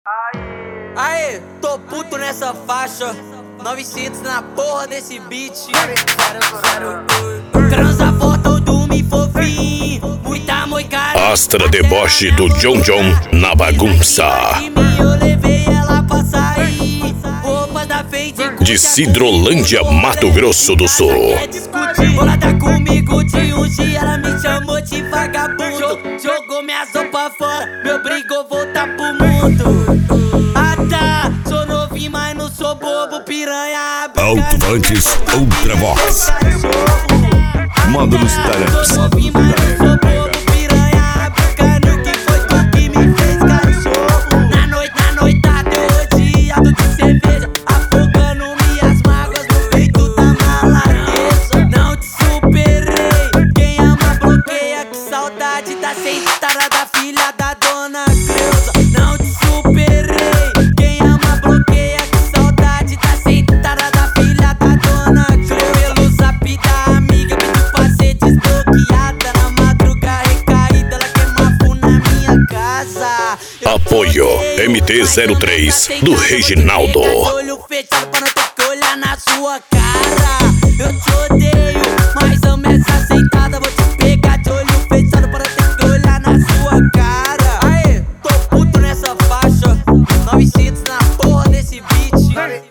Aê, tô puto nessa faixa, 900 na porra desse beat. Transa foto do me fofinho, muita moicada. Astra deboche do John na bagunça. Eu levei ela pra sair, roupas da Fendi De Cidrolândia, Mato Grosso do Sul. Bolada comigo de um dia, ela me chamou de vagabundo. Jogou minhas roupas fora, me obrigou a voltar pro mundo. Ah tá, sou novinho, mas não sou bobo, piranha. Alto-Vantes Ultravox. Módulos Taramps. Sou novinho, mas não sou bobo, piranha. Bacana, que foi tu que me fez cachorro. Na noitada eu odiado de cerveja, afogando minhas mágoas no peito da maladeza. Não te superei, quem ama bloqueia, que saudade da sentada da filha da dona Creuza. Não te superei, quem ama bloqueia, que saudade da sentada da filha da dona Creuza. Pelo zap da amiga, pediu pra ser desbloqueada. Na madruga recaída, ela queima fogo na minha casa. Apoio MT-03 do Reginaldo. Olho fechado pra não ter que olhar na sua cara. Eu te odeio, mas amo essa sentada. Vou te pegar de olho fechado pra não ter que olhar na sua cara. Aê, tô puto nessa faixa, 900 na porra desse beat.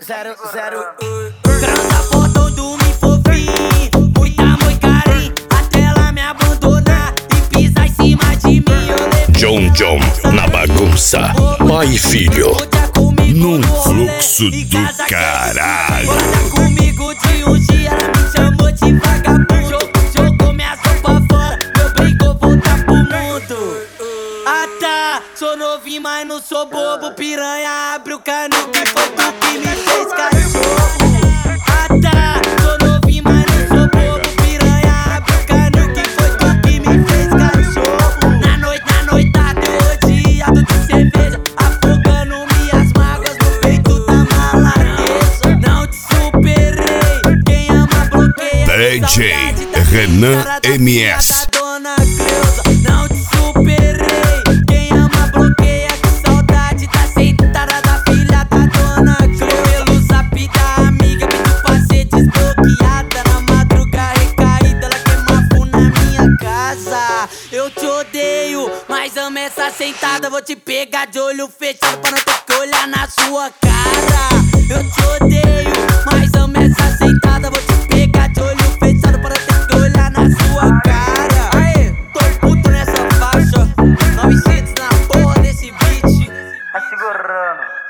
Transa foto do me fofinho, muita mãe carinho, até ela me abandonar e pisar em cima de mim. Eu levei John na bagunça. Pai e filho num fluxo do caralho. Bolada comigo de um dia, ela me chamou de vagabundo. Jogou minhas roupas fora, me obrigou a voltar pro mundo. Ah tá, sou novinho, mas não sou bobo, piranha. Abre o cano, que foi tu que me fez cachorro. Ah tá, sou novinho, mas não sou bobo, piranha. Abre o cano, que foi tu que me fez cachorro. Na noitada eu odiado de cerveja, afogando minhas mágoas no peito da maladeza. Não te superei, quem ama bloqueia. DJ Renan MS. Dona Creuza. Não te superei, quem ama bloqueia, que saudade da sentada da filha da dona Creuza. Pelo zap da amiga, pediu pra ser desbloqueada. Na madruga recaída, ela queima fogo na minha casa. Eu te odeio, mas amo essa sentada. Vou te pegar de olho fechado pra não ter que olhar na sua cara. Eu te odeio, mas amo essa sentada. Vou te pegar de olho fechado pra não ter que olhar na sua cara. Aê, tô puto nessa faixa, 900 na porra desse beat. Tá segurando.